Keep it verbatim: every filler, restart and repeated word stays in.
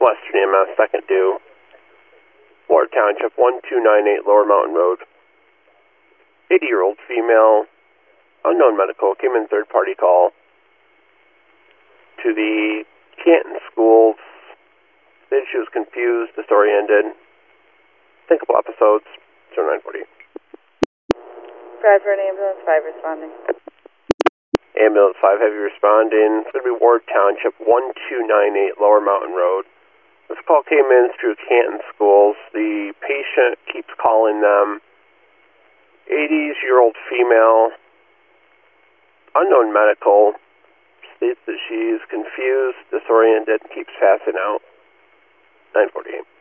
Western E M S, second due. Ward Township, one two nine eight Lower Mountain Road. eighty-year-old female, unknown medical, came in third-party call to the Canton schools. Said she was confused, disoriented. Think couple episodes. zero nine forty. Bradford Ambulance five responding. Ambulance five heavy responding. It's going to be Ward Township, one two nine eight Lower Mountain Road. This call came in through Canton schools. The patient keeps calling them. eighty-year-old female, unknown medical, states that she's confused, disoriented, keeps passing out. nine forty-eight.